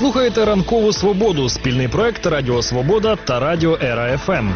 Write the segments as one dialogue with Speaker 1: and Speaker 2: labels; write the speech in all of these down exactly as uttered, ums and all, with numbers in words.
Speaker 1: Слухаєте «Ранкову свободу» – спільний проект Радіо Свобода та Радіо Ера Еф Ем.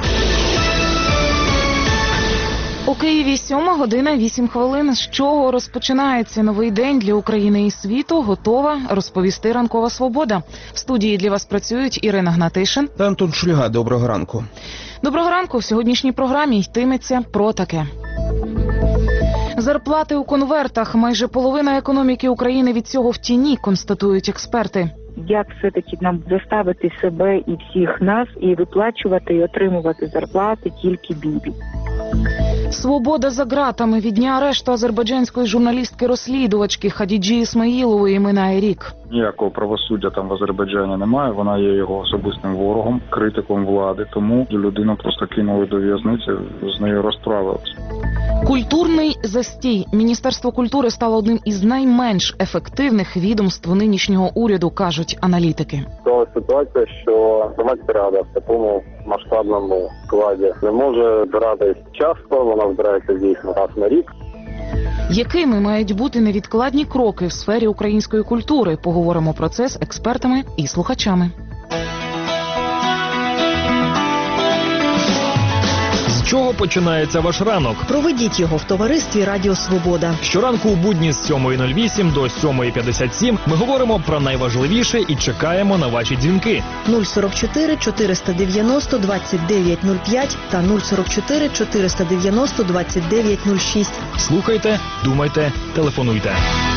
Speaker 2: У Києві сьома година вісім хвилин. З чого розпочинається новий день для України і світу, готова розповісти «Ранкова свобода». В студії для вас працюють Ірина Гнатишин
Speaker 3: та Антон Шульга. Доброго ранку.
Speaker 2: Доброго ранку. В сьогоднішній програмі йтиметься про таке. Зарплати у конвертах. Майже половина економіки України від цього в тіні, констатують експерти.
Speaker 4: Як все-таки нам заставити себе і всіх нас і виплачувати і отримувати зарплати тільки Бібі?
Speaker 2: Свобода за ґратами. Від дня арешту азербайджанської журналістки-розслідувачки Хадіджі Ісмаїлової минає рік.
Speaker 5: Ніякого правосуддя там в Азербайджані немає, вона є його особистим ворогом, критиком влади, тому людину просто кинули до в'язниці, з нею розправилися.
Speaker 2: Культурний застій. Міністерство культури стало одним із найменш ефективних відомств нинішнього уряду, кажуть аналітики.
Speaker 6: Це ситуація, що громадська рада в такому масштабному складі не може збиратись часто, вона збирається дійсно раз на рік.
Speaker 2: Якими мають бути невідкладні кроки в сфері української культури? Поговоримо про це з експертами і слухачами.
Speaker 1: З чого починається ваш ранок?
Speaker 7: Проведіть його в товаристві Радіо Свобода.
Speaker 1: Щоранку у будні з сьомої нуль вісім до сьомої п'ятдесят сім ми говоримо про найважливіше і чекаємо на ваші дзвінки.
Speaker 7: нуль сорок чотири чотириста дев'яносто двадцять дев'ять нуль п'ять та нуль сорок чотири чотириста дев'яносто двадцять дев'ять нуль шість.
Speaker 1: Слухайте, думайте, телефонуйте.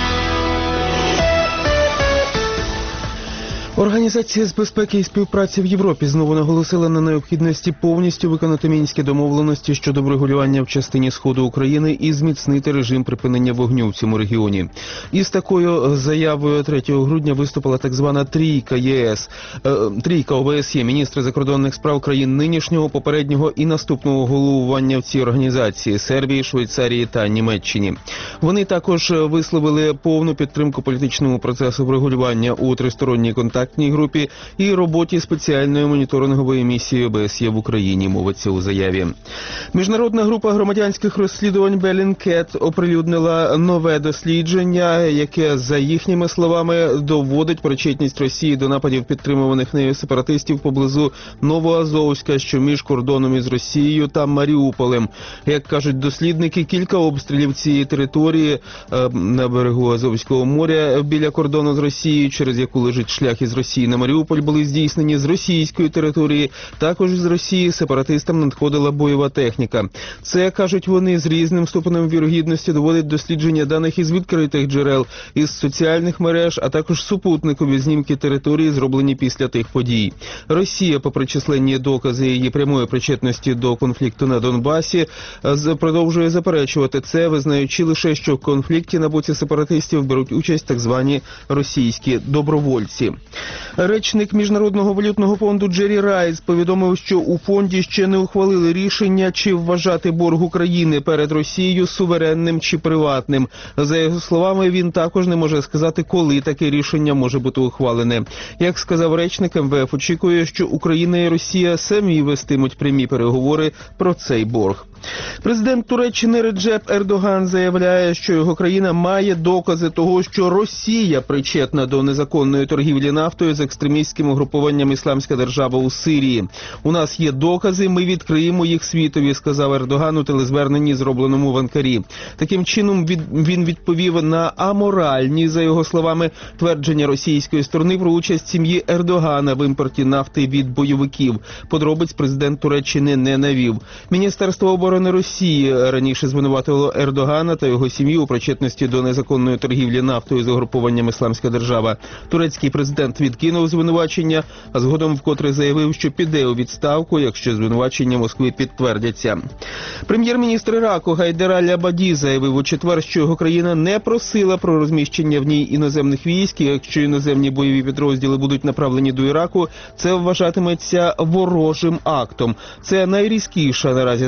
Speaker 3: Організація з безпеки і співпраці в Європі знову наголосила на необхідності повністю виконати мінські домовленості щодо врегулювання в частині сходу України і зміцнити режим припинення вогню в цьому регіоні. Із такою заявою третього грудня виступила так звана трійка ЄС, е, трійка О Б С Є, міністри закордонних справ країн нинішнього, попереднього і наступного головування в цій організації – Сербії, Швейцарії та Німеччині. Вони також висловили повну підтримку політичному процесу врегулювання у тристоронній контакт групі і роботі спеціальної моніторингової місії О Б С Є в Україні, мовиться у заяві. Міжнародна група громадянських розслідувань Белінкет оприлюднила нове дослідження, яке, за їхніми словами, доводить причетність Росії до нападів підтримуваних нею сепаратистів поблизу Новоазовська, що між кордоном із Росією та Маріуполем. Як кажуть дослідники, кілька обстрілів цієї території е, на берегу Азовського моря біля кордону з Росією, через яку лежить шлях із Росії на Маріуполь, були здійснені з російської території. Також з Росії сепаратистам надходила бойова техніка. Це, кажуть вони, з різним ступенем вірогідності доводить дослідження даних із відкритих джерел, із соціальних мереж, а також супутникові знімки території, зроблені після тих подій. Росія, попри численні докази її прямої причетності до конфлікту на Донбасі, продовжує заперечувати це, визнаючи лише, що в конфлікті на боці сепаратистів беруть участь так звані російські добровольці. Речник Міжнародного валютного фонду Джері Райс повідомив, що у фонді ще не ухвалили рішення, чи вважати борг України перед Росією суверенним чи приватним. За його словами, він також не може сказати, коли таке рішення може бути ухвалене. Як сказав речник, Ем Ве Еф очікує, що Україна і Росія самі вестимуть прямі переговори про цей борг. Президент Туреччини Реджеп Ердоган заявляє, що його країна має докази того, що Росія причетна до незаконної торгівлі нафтою з екстремістським угрупуванням «Ісламська держава» у Сирії. «У нас є докази, ми відкриємо їх світові», – сказав Ердоган у телезверненні, зробленому в Анкарі. Таким чином від, він відповів на аморальні, за його словами, твердження російської сторони про участь сім'ї Ердогана в імпорті нафти від бойовиків. Подробиць президент Туреччини не навів. Міністерство оборони Росії раніше звинуватило Ердогана та його сім'ю у причетності до незаконної торгівлі нафтою з угрупуванням «Ісламська держава». Турецький президент відкинув звинувачення, а згодом вкотре заявив, що піде у відставку, якщо звинувачення Москви підтвердяться. Прем'єр-міністр Іраку Гайдар Аль-Абаді заявив у четвер, що його країна не просила про розміщення в ній іноземних військ, і якщо іноземні бойові підрозділи будуть направлені до Іраку, це вважатиметься ворожим актом. Це найрізкіша наразі заява Іраку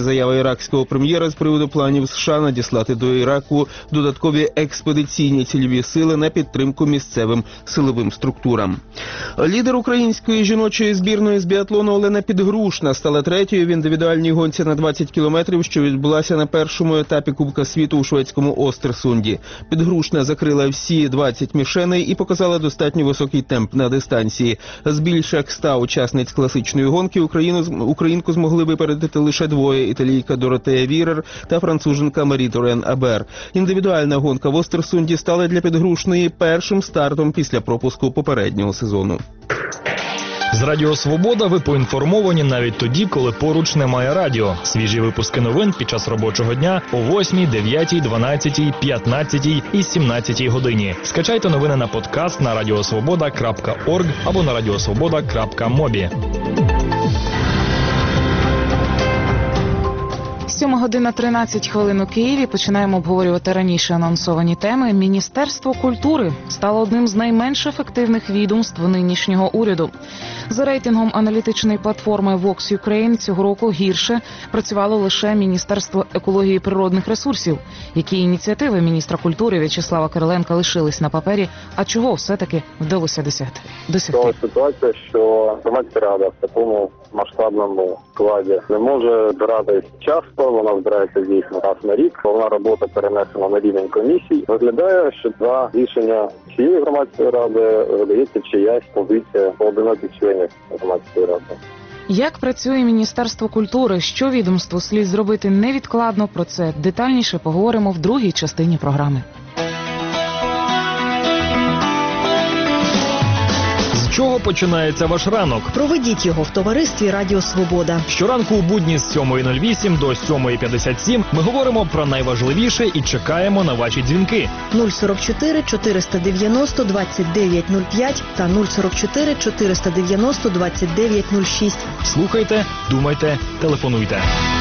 Speaker 3: іракського прем'єра з приводу планів США надіслати до Іраку додаткові експедиційні цільові сили на підтримку місцевим силовим структурам. Лідер української жіночої збірної з біатлону Олена Підгрушна стала третьою в індивідуальній гонці на двадцять кілометрів, що відбулася на першому етапі Кубка світу у шведському Остерсунді. Підгрушна закрила всі двадцять мішеней і показала достатньо високий темп на дистанції. З більш як ста учасниць класичної гонки Україну, українку змогли випередити лише двоє – італійка Доротея Вірер та француженка Марі Торен Абер. Індивідуальна гонка в Остерсунді стала для Підгрушної першим стартом після пропуску попереднього сезону.
Speaker 1: З Радіо Свобода ви поінформовані навіть тоді, коли поруч немає радіо. Свіжі випуски новин під час робочого дня о восьмій, дев'ятій, дванадцятій, п'ятнадцятій і сімнадцятій годині. Скачайте новини на подкаст на радіосвобода крапка орг або на радіосвобода крапка мобі.
Speaker 2: сьома година тринадцять хвилин у Києві. Починаємо обговорювати раніше анонсовані теми. Міністерство культури стало одним з найменш ефективних відомств нинішнього уряду. За рейтингом аналітичної платформи Vox Ukraine цього року гірше працювало лише Міністерство екології і природних ресурсів. Які ініціативи міністра культури В'ячеслава Кириленка лишились на папері, а чого все-таки вдалося досягти?
Speaker 6: Досягти. Ситуація, що громадська рада в такому масштабному складі не може збиратись часто, вона збирається дійсно раз на рік, головна робота перенесена на рівень комісій. Виглядає, що за рішення цієї громадської ради видається чиясь позиція поодиноких членів громадської ради.
Speaker 2: Як працює Міністерство культури? Що відомству слід зробити невідкладно? Про це детальніше поговоримо в другій частині програми.
Speaker 1: З чого починається ваш ранок?
Speaker 7: Проведіть його в товаристві Радіо Свобода.
Speaker 1: Щоранку у будні з сьомої нуль вісім до сьомої п'ятдесят сім ми говоримо про найважливіше і чекаємо на ваші дзвінки.
Speaker 7: нуль сорок чотири чотириста дев'яносто двадцять дев'ять нуль п'ять та нуль сорок чотири чотириста дев'яносто двадцять дев'ять нуль шість.
Speaker 1: Слухайте, думайте, телефонуйте.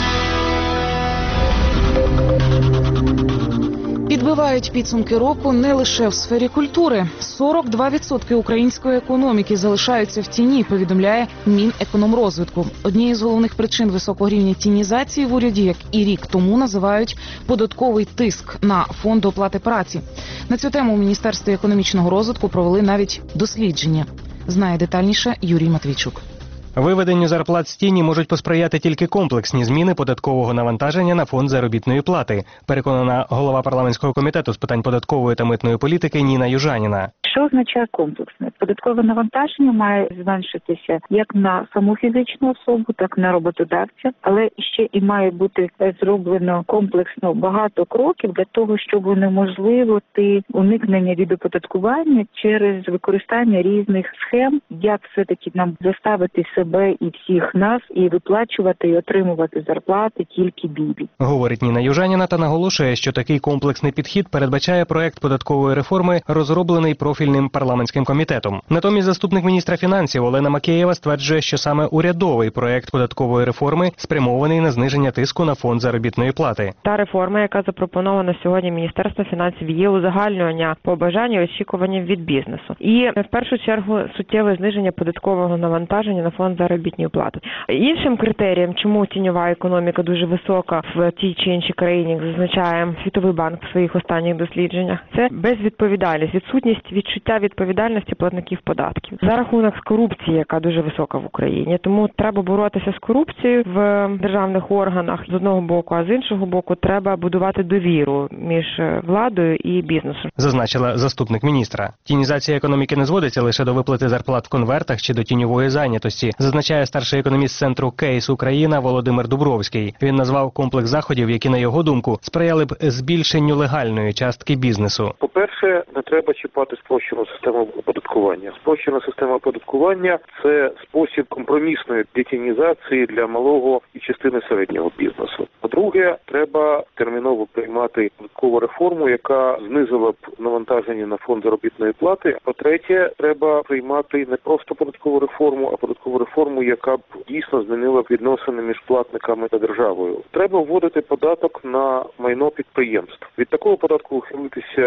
Speaker 2: Підбивають підсумки року не лише в сфері культури. сорок два відсотки української економіки залишаються в тіні, повідомляє Мінекономрозвитку. Однією з головних причин високого рівня тінізації в уряді, як і рік тому, називають податковий тиск на фонд оплати праці. На цю тему у Міністерстві економічного розвитку провели навіть дослідження. Знає детальніше Юрій Матвійчук.
Speaker 8: Виведенню зарплат з тіні можуть посприяти тільки комплексні зміни податкового навантаження на фонд заробітної плати, переконана голова парламентського комітету з питань податкової та митної політики Ніна Южаніна.
Speaker 4: Що означає комплексне? Податкове навантаження має зменшитися як на саму фізичну особу, так і на роботодавця, але ще і має бути зроблено комплексно багато кроків для того, щоб унеможливити уникнення від оподаткування через використання різних схем, як все-таки нам заставити себе і всіх нас і виплачувати і отримувати зарплати тільки бібі.
Speaker 8: Говорить Ніна Южаніна та наголошує, що такий комплексний підхід передбачає проект податкової реформи, розроблений профільним парламентським комітетом. Натомість заступник міністра фінансів Олена Макеєва стверджує, що саме урядовий проект податкової реформи спрямований на зниження тиску на фонд заробітної плати.
Speaker 9: Та реформа, яка запропонована сьогодні Міністерством фінансів, є узагальнювання побажань і очікувань від бізнесу. І в першу чергу суттєве зниження податкового навантаження на фонд заробітної плати. Іншим критерієм, чому тіньова економіка дуже висока в тій чи іншій країні, як зазначає Світовий банк в своїх останніх дослідженнях, це безвідповідальність, відсутність відчуття відповідальності платників податків. За рахунок корупції, яка дуже висока в Україні. Тому треба боротися з корупцією в державних органах з одного боку, а з іншого боку треба будувати довіру між владою і бізнесом.
Speaker 8: Зазначила заступник міністра. Тінізація економіки не зводиться лише до виплати зарплат в конвертах чи до тіньової зайнятості, зазначає старший економіст центру «Кейс Україна» Володимир Дубровський. Він назвав комплекс заходів, які, на його думку, сприяли б збільшенню легальної частки бізнесу.
Speaker 10: По-перше, не треба чіпати спрощену систему оподаткування. Спрощена система оподаткування – це спосіб компромісної детінізації для малого і частини середнього бізнесу. По-друге, треба терміново приймати податкову реформу, яка знизила б навантаження на фонд заробітної плати. По-третє, треба приймати не просто податкову реформу, а податкову реформу, яка б дійсно змінила б відносини між платниками та державою. Треба вводити податок на майно підприємств. Від такого податку ухилитися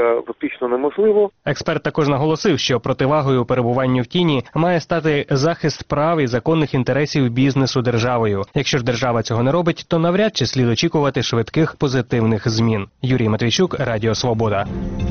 Speaker 10: практично неможливо.
Speaker 8: Експерт також наголосив, що противагою перебуванню в тіні має стати захист прав і законних інтересів бізнесу державою. Якщо ж держава цього не робить, то навряд чи слід очікувати швидких позитивних змін. Юрій Матвійчук, Радіо Свобода.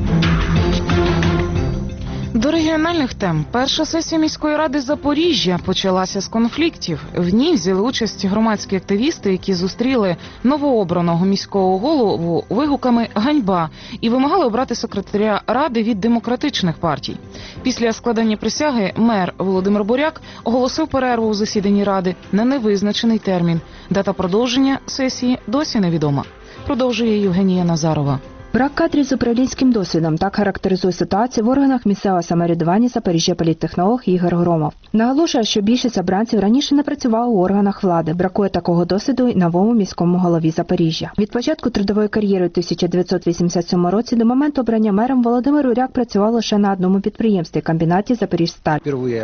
Speaker 2: До регіональних тем. Перша сесія міської ради Запоріжжя почалася з конфліктів. В ній взяли участь громадські активісти, які зустріли новообраного міського голову вигуками «Ганьба» і вимагали обрати секретаря ради від демократичних партій. Після складання присяги мер Володимир Буряк оголосив перерву у засіданні ради на невизначений термін. Дата продовження сесії досі невідома. Продовжує Євгенія Назарова.
Speaker 11: Брак кадрів з управлінським досвідом – так характеризує ситуацію в органах місцевого самоврядування Запоріжжя політтехнолог Ігор Громов. Наголошує, що більшість обранців раніше не працювали у органах влади. Бракує такого досвіду й новому міському голові Запоріжжя. Від початку трудової кар'єри у тисяча дев'ятсот вісімдесят сьомому році до моменту обрання мером Володимир Буряк працював лише на одному підприємстві – комбінаті «Запоріжсталь».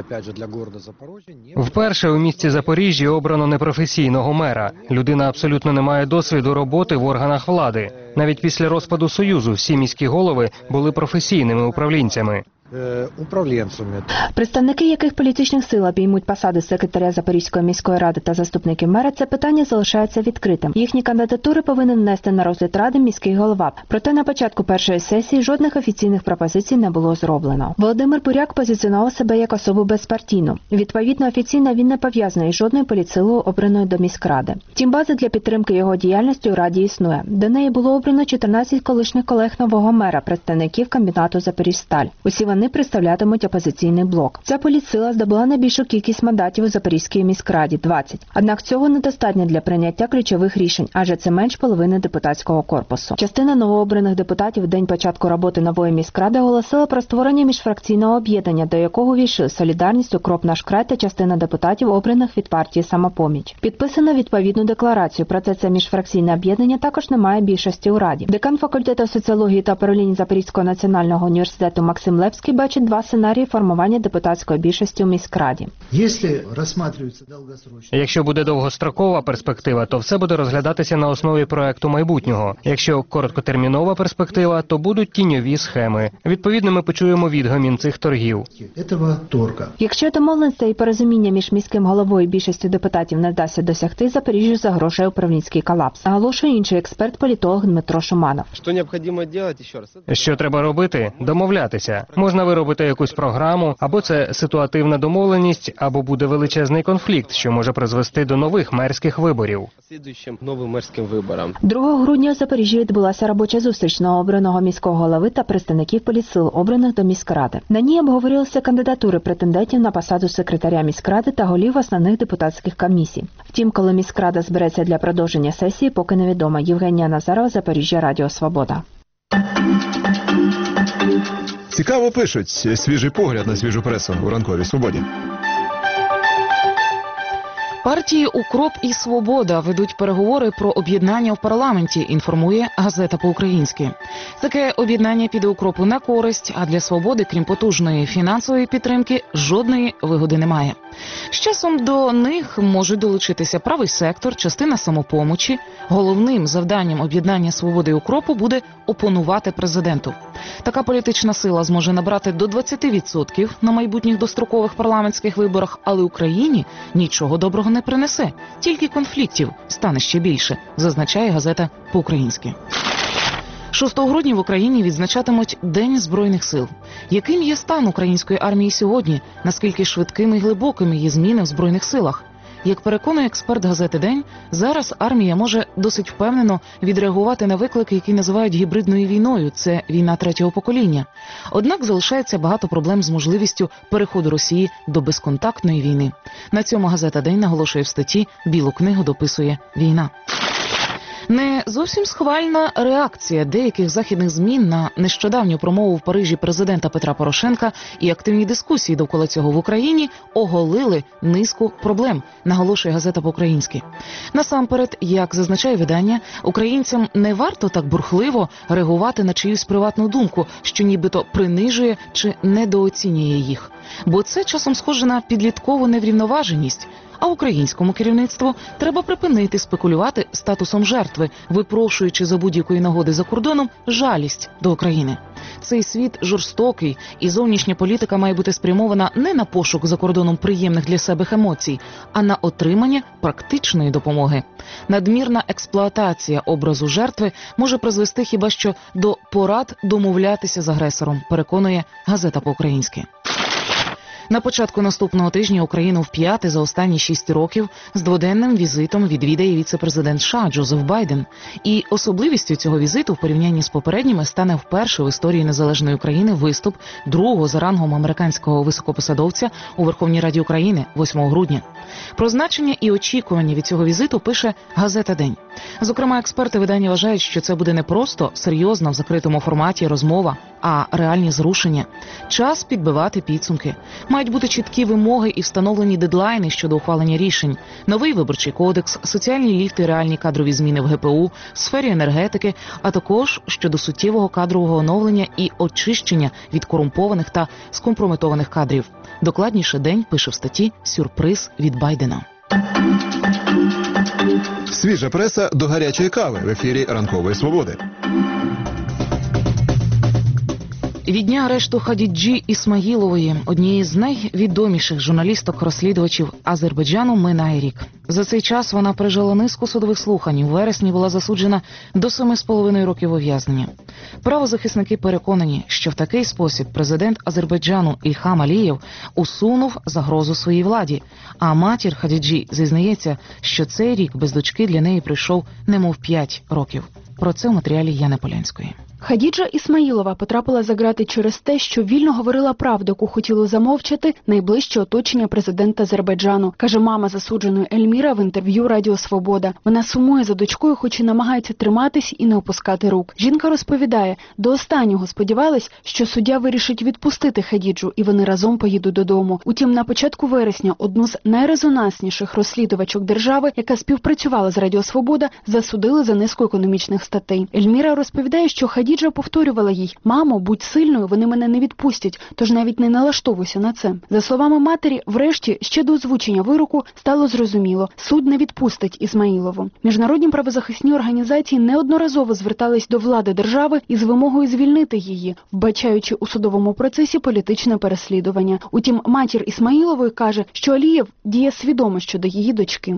Speaker 8: Вперше у місті Запоріжжя обрано непрофесійного мера. Людина абсолютно не має досвіду роботи в органах влади. Навіть після розпаду Союзу всі міські голови були професійними управлінцями.
Speaker 11: управлінцями. Представники яких політичних сил обіймуть посади секретаря Запорізької міської ради та заступників мера, це питання залишається відкритим. Їхні кандидатури повинен внести на розгляд ради міський голова. Проте на початку першої сесії жодних офіційних пропозицій не було зроблено. Володимир Буряк позиціонував себе як особу безпартійну. Відповідно, офіційно він не пов'язаний із жодною політсилою, обраною до міськради. Втім, база для підтримки його діяльності у раді існує. До неї було обрано чотирнадцять колишніх колег нового мера, представників комбінату «Запоріжсталь». Усі вони представлятимуть опозиційний блок. Ця політсила здобула найбільшу кількість мандатів у Запорізькій міськраді – двадцять. Однак цього недостатньо для прийняття ключових рішень, адже це менш половини депутатського корпусу. Частина новообраних депутатів в день початку роботи нової міськради оголосила про створення міжфракційного об'єднання, до якого увійшли «Солідарність», «Укроп Наш Край» та частина депутатів, обраних від партії «Самопоміч». Підписано відповідну декларацію, проте це міжфракційне об'єднання також не має більшості у раді. Декан факультету соціології та управління Запорізького національного університету Максим Левський бачить два сценарії формування депутатської більшості у міськраді.
Speaker 8: Якщо буде довгострокова перспектива, то все буде розглядатися на основі проекту майбутнього. Якщо короткотермінова перспектива, то будуть тіньові схеми. Відповідно, ми почуємо відгомін цих торгів.
Speaker 11: Якщо домовленостей і порозуміння між міським головою і більшістю депутатів не вдасться досягти, Запоріжжю загрожує управлінський колапс. Наголошує інший експерт-політолог Дмитро Шуманов.
Speaker 8: Що треба робити? Домовлятися. Можна виробити якусь програму, або це ситуативна домовленість, або буде величезний конфлікт, що може призвести до нових мерських виборів.
Speaker 11: другого грудня у Запоріжжі відбулася робоча зустріч новообраного міського голови та представників політсил, обраних до міськради. На ній обговорювалися кандидатури претендентів на посаду секретаря міськради та голів основних депутатських комісій. Втім, коли міськрада збереться для продовження сесії, поки невідомо. Євгенія Назарова, Запоріжжя, Радіо Свобода.
Speaker 12: Цікаво пишуть. Свіжий погляд на свіжу пресу у ранковій свободі.
Speaker 2: Партії «Укроп» і «Свобода» ведуть переговори про об'єднання в парламенті, інформує газета по-українськи. Таке об'єднання піде «Укропу» на користь, а для «Свободи», крім потужної фінансової підтримки, жодної вигоди немає. З часом до них можуть долучитися правий сектор, частина «Самопомочі». Головним завданням об'єднання «Свободи» і «Укропу» буде опонувати президенту. Така політична сила зможе набрати до двадцяти відсотків на майбутніх дострокових парламентських виборах, але Україні нічого доброго не принесе, тільки конфліктів стане ще більше, зазначає газета по-українськи. шостого грудня в Україні відзначатимуть День Збройних сил. Яким є стан української армії сьогодні? Наскільки швидкими і глибокими є зміни в Збройних силах? Як переконує експерт газети «День», зараз армія може досить впевнено відреагувати на виклики, які називають гібридною війною – це війна третього покоління. Однак залишається багато проблем з можливістю переходу Росії до безконтактної війни. На цьому газета «День» наголошує в статті «Білу книгу дописує війна». Не зовсім схвальна реакція деяких західних ЗМІ на нещодавню промову в Парижі президента Петра Порошенка і активні дискусії довкола цього в Україні оголили низку проблем, наголошує газета по-українськи. Насамперед, як зазначає видання, українцям не варто так бурхливо реагувати на чиюсь приватну думку, що нібито принижує чи недооцінює їх. Бо це часом схоже на підліткову неврівноваженість. А українському керівництву треба припинити спекулювати статусом жертви, випрошуючи за будь-якої нагоди за кордоном жалість до України. цей світ жорстокий, і зовнішня політика має бути спрямована не на пошук за кордоном приємних для себе емоцій, а на отримання практичної допомоги. Надмірна експлуатація образу жертви може призвести хіба що до порад домовлятися з агресором, переконує газета по-українськи. На початку наступного тижня Україну вп'яте за останні шість років з дводенним візитом відвідає віце-президент США Джозеф Байден. І особливістю цього візиту в порівнянні з попередніми стане вперше в історії незалежної України виступ другого за рангом американського високопосадовця у Верховній Раді України восьмого грудня. Про значення і очікування від цього візиту пише газета «День». Зокрема, експерти видання вважають, що це буде не просто серйозна в закритому форматі розмова, а реальні зрушення. Час підбивати підсумки. Мають бути чіткі вимоги і встановлені дедлайни щодо ухвалення рішень. Новий виборчий кодекс, соціальні ліфти, реальні кадрові зміни в ге пе у, сфері енергетики, а також щодо суттєвого кадрового оновлення і очищення від корумпованих та скомпрометованих кадрів. Докладніше «День» пише в статті «Сюрприз від Байдена».
Speaker 12: Свіжа преса до гарячої кави в ефірі «Ранкової свободи».
Speaker 2: Від дня арешту Хадіджі Ісмаїлової, однієї з найвідоміших журналісток-розслідувачів Азербайджану, минає рік. За цей час вона пережила низку судових слухань. У вересні була засуджена до семи з половиною років ув'язнення. Правозахисники переконані, що в такий спосіб президент Азербайджану Ільхам Алієв усунув загрозу своїй владі. А матір Хадіджі зізнається, що цей рік без дочки для неї прийшов немов п'ять років. Про це в матеріалі Яни Полянської.
Speaker 13: Хадіджа Ісмаїлова потрапила за ґрати через те, що вільно говорила правду, яку хотіло замовчати найближче оточення президента Азербайджану, каже мама засудженої Ельміра в інтерв'ю Радіо Свобода. Вона сумує за дочкою, хоч і намагається триматись і не опускати рук. Жінка розповідає, до останнього сподівалась, що суддя вирішить відпустити Хадіджу, і вони разом поїдуть додому. Утім, на початку вересня одну з найрезонансніших розслідувачок держави, яка співпрацювала з Радіо Свобода, засудили за низку економічних статей. Ельміра розповідає, що Хадіджа Хадіджа повторювала їй: «Мамо, будь сильною, вони мене не відпустять, тож навіть не налаштовуйся на це». За словами матері, врешті, ще до озвучення вироку стало зрозуміло – суд не відпустить Ісмаїлову. Міжнародні правозахисні організації неодноразово звертались до влади держави із вимогою звільнити її, вбачаючи у судовому процесі політичне переслідування. Утім, матір Ісмаїлової каже, що Алієв діє свідомо щодо її дочки.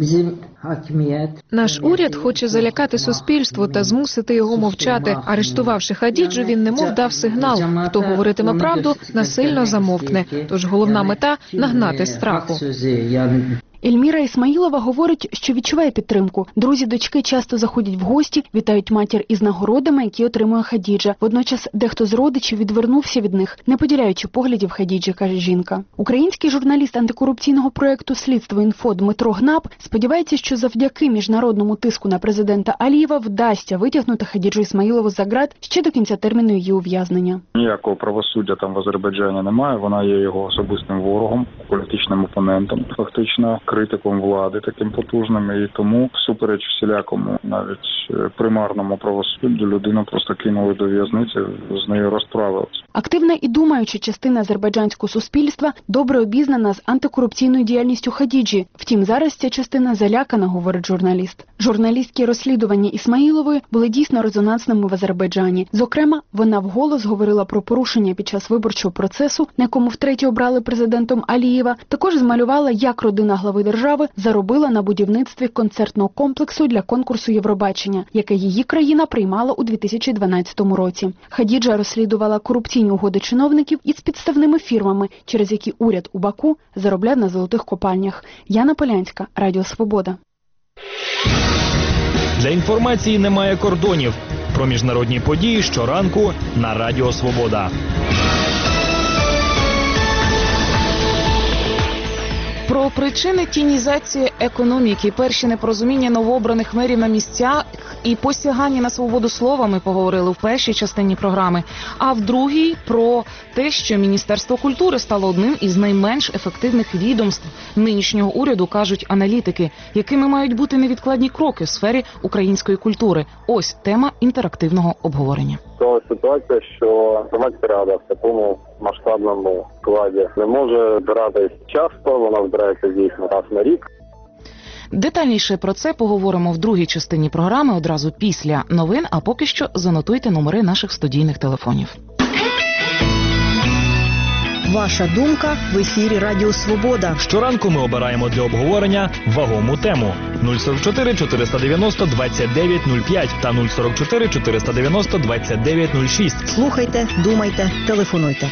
Speaker 14: Наш уряд хоче залякати суспільство та змусити його мовчати. Арештувавши Хадіджу, він немов дав сигнал. Хто говоритиме правду, насильно замовкне. Тож головна мета – нагнати страху.
Speaker 13: Ельміра Ісмаїлова говорить, що відчуває підтримку. Друзі дочки часто заходять в гості, вітають матір із нагородами, які отримує Хадіджа. Водночас дехто з родичів відвернувся від них, не поділяючи поглядів Хадіджі, каже жінка. Український журналіст антикорупційного проєкту «Слідство інфо» Дмитро Гнап сподівається, що завдяки міжнародному тиску на президента Алієва вдасться витягнути Хадіджу Ісмаїлову за ґрат ще до кінця терміну її ув'язнення.
Speaker 5: Ніякого правосуддя там в Азербайджані немає, вона є його особистим ворогом, політичним опонентом, фактично критиком влади таким потужним, і тому всупереч всілякому, навіть примарному правосуддю, людину просто кинули до в'язниці, з нею розправилися.
Speaker 13: Активна і думаюча частина азербайджанського суспільства добре обізнана з антикорупційною діяльністю Хадіджі. Втім, зараз ця частина залякана, говорить журналіст. Журналістські розслідування Ісмаїлової були дійсно резонансними в Азербайджані. Зокрема, вона вголос говорила про порушення під час виборчого процесу, на якому втретє обрали президентом Алієва. Також змалювала, як родина глави держави заробила на будівництві концертного комплексу для конкурсу Євробачення, яке її країна приймала у дві тисячі дванадцятому році. Хадіджа розслідувала корупційні угоди чиновників із підставними фірмами, через які уряд у Баку заробляв на золотих копальнях. Яна Полянська, Радіо Свобода.
Speaker 1: Для інформації немає кордонів. Про міжнародні події щоранку на Радіо Свобода.
Speaker 2: Про причини тінізації економіки, перші непорозуміння новообраних мерів на місцях і посягання на свободу слова ми поговорили в першій частині програми. А в другій – про те, що Міністерство культури стало одним із найменш ефективних відомств нинішнього уряду, кажуть аналітики, якими мають бути невідкладні кроки в сфері української культури. Ось тема інтерактивного обговорення.
Speaker 6: Склалася ситуація, що громадська рада в такому масштабному складі не може збиратись часто, вона збирається дійсно раз на рік.
Speaker 2: Детальніше про це поговоримо в другій частині програми одразу після новин, а поки що занотуйте номери наших студійних телефонів.
Speaker 7: Ваша думка в ефірі Радіо Свобода.
Speaker 1: Щоранку ми обираємо для обговорення вагому тему. нуль сорок чотири чотириста дев'яносто двадцять дев'ять нуль п'ять та нуль сорок чотири чотириста дев'яносто двадцять дев'ять нуль шість.
Speaker 7: Слухайте, думайте, телефонуйте.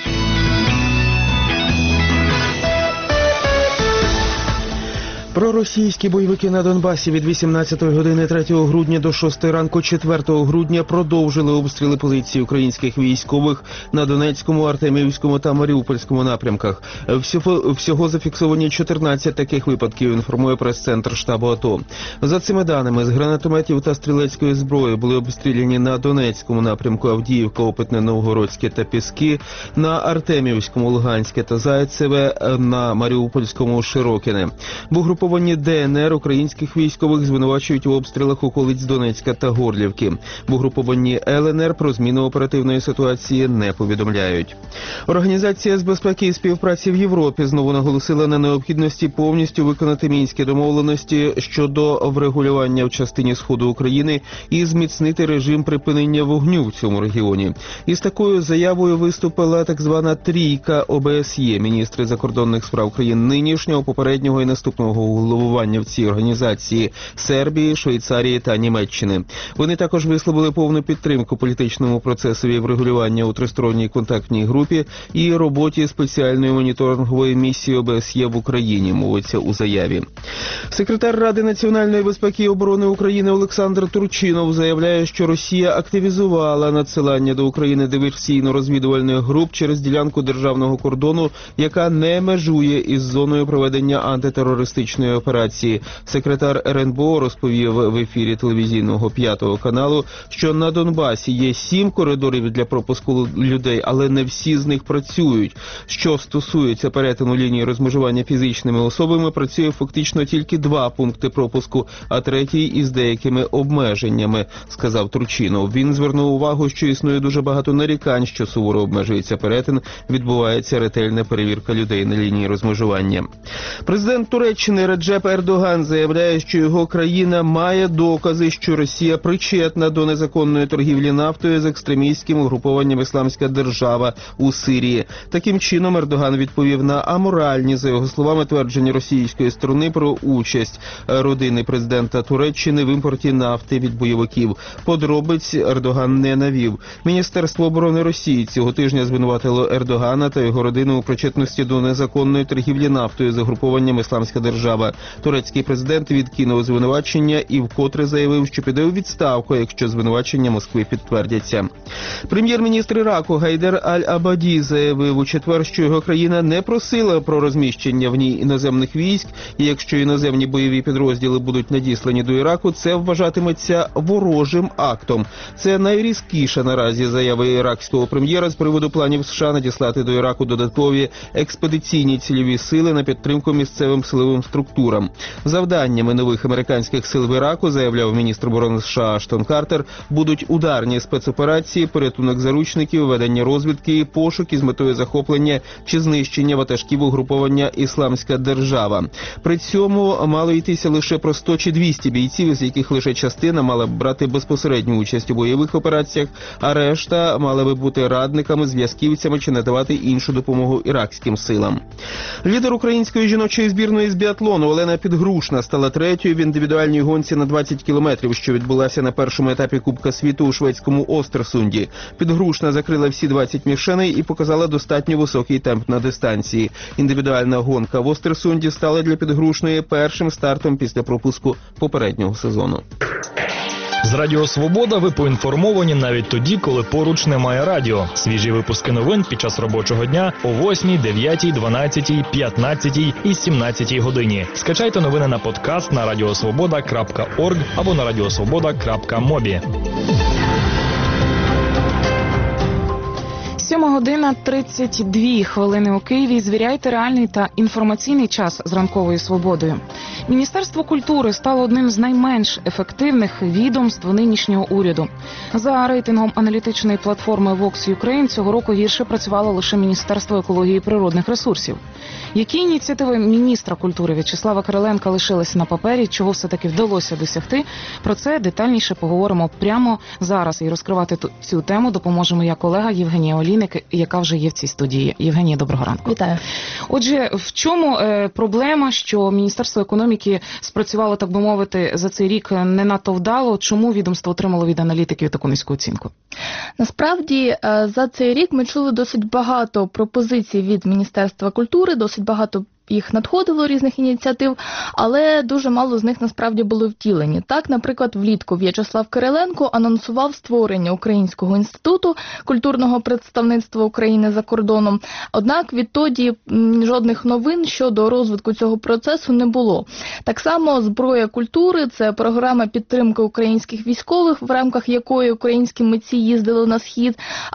Speaker 3: Проросійські бойовики на Донбасі від вісімнадцятої години третього грудня до шостої ранку четвертого грудня продовжили обстріли позицій українських військових на Донецькому, Артемівському та Маріупольському напрямках. Всього, всього зафіксовані чотирнадцять таких випадків, інформує прес-центр штабу АТО. За цими даними, з гранатометів та стрілецької зброї були обстріляні на Донецькому напрямку Авдіївка, Опитне, Новгородське та Піски, на Артемівському, Луганське та Зайцеве, на Маріупольському Широкине. Угруповані ДНР українських військових звинувачують у обстрілах околиць Донецька та Горлівки. В угрупованні ЛНР про зміну оперативної ситуації не повідомляють. Організація з безпеки і співпраці в Європі знову наголосила на необхідності повністю виконати мінські домовленості щодо врегулювання в частині сходу України і зміцнити режим припинення вогню в цьому регіоні. Із такою заявою виступила так звана трійка ОБСЄ, міністри закордонних справ країн нинішнього, попереднього і наступного головування в цій організації – Сербії, Швейцарії та Німеччини. Вони також висловили повну підтримку політичному процесові врегулювання у тристоронній контактній групі і роботі спеціальної моніторингової місії ОБСЄ в Україні, мовиться у заяві. Секретар Ради національної безпеки і оборони України Олександр Турчинов заявляє, що Росія активізувала надсилання до України диверсійно-розвідувальних груп через ділянку державного кордону, яка не межує із зоною проведення антитерористичної операції. Секретар РНБО розповів в ефірі телевізійного п'ятого каналу, що на Донбасі є сім коридорів для пропуску людей, але не всі з них працюють. Що стосується перетину лінії розмежування фізичними особами, працює фактично тільки два пункти пропуску, а третій із деякими обмеженнями, сказав Турчинов. Він звернув увагу, що існує дуже багато нарікань, що суворо обмежується перетин, відбувається ретельна перевірка людей на лінії розмежування. Президент Туреччини Реджеп Ердоган заявляє, що його країна має докази, що Росія причетна до незаконної торгівлі нафтою з екстремістським угрупованням «Ісламська держава» у Сирії. Таким чином, Ердоган відповів на аморальні, за його словами, твердження російської сторони про участь родини президента Туреччини в імпорті нафти від бойовиків. Подробиць Ердоган не навів. Міністерство оборони Росії цього тижня звинуватило Ердогана та його родину у причетності до незаконної торгівлі нафтою з угрупованням «Ісламська держава». Турецький президент відкинув звинувачення і вкотре заявив, що піде у відставку, якщо звинувачення Москви підтвердяться. Прем'єр-міністр Іраку Гайдер Аль-Абаді заявив у четвер, що його країна не просила про розміщення в ній іноземних військ, і якщо іноземні бойові підрозділи будуть надіслані до Іраку, це вважатиметься ворожим актом. Це найрізкіша наразі заява іракського прем'єра з приводу планів США надіслати до Іраку додаткові експедиційні цільові сили на підтримку місцевим силовим структурам. Завданнями нових американських сил в Іраку, заявляв міністр оборони США Аштон Картер, будуть ударні спецоперації, порятунок заручників, ведення розвідки і пошук із метою захоплення чи знищення ватажків угруповання «Ісламська держава». При цьому мало йтися лише про сто чи двісті бійців, з яких лише частина мала б брати безпосередню участь у бойових операціях, а решта мали би бути радниками, зв'язківцями чи надавати іншу допомогу іракським силам. Лідер української жіночої збірної з біатлону Олена Підгрушна стала третьою в індивідуальній гонці на двадцять кілометрів, що відбулася на першому етапі Кубка світу у шведському Остерсунді. Підгрушна закрила всі двадцять мішеней і показала достатньо високий темп на дистанції. Індивідуальна гонка в Остерсунді стала для Підгрушної першим стартом після пропуску попереднього сезону.
Speaker 1: З Радіо Свобода ви поінформовані навіть тоді, коли поруч немає радіо. Свіжі випуски новин під час робочого дня о восьмій, дев'ятій, дванадцятій, п'ятнадцятій і сімнадцятій годині. Скачайте новини на подкаст на радіосвобода крапка орг або на радіосвобода крапка мобі.
Speaker 2: Сьома година тридцять дві хвилини у Києві. Звіряйте реальний та інформаційний час з ранковою свободою. Міністерство культури стало одним з найменш ефективних відомств нинішнього уряду. За рейтингом аналітичної платформи Vox Ukraine цього року гірше працювало лише Міністерство екології і природних ресурсів. Які ініціативи міністра культури В'ячеслава Кириленка лишилися на папері, чого все-таки вдалося досягти? Про це детальніше поговоримо прямо зараз. І розкривати цю тему допоможе моя колега Євгенія Олійник. України, яка вже є в цій студії. Євгенія, доброго ранку.
Speaker 15: Вітаю.
Speaker 2: Отже, в чому е, проблема, що Міністерство економіки спрацювало, так би мовити, за цей рік не надто вдало? Чому відомство отримало від аналітиків таку низьку оцінку?
Speaker 15: Насправді, за цей рік ми чули досить багато пропозицій від Міністерства культури, досить багато їх надходило різних ініціатив, але дуже мало з них насправді були втілені. Так, наприклад, влітку В'ячеслав Кириленко анонсував створення Українського інституту культурного представництва України за кордоном. Однак відтоді жодних новин щодо розвитку цього процесу не було. Так само «Зброя культури» – це програма підтримки українських військових, в рамках якої українські митці їздили на Схід.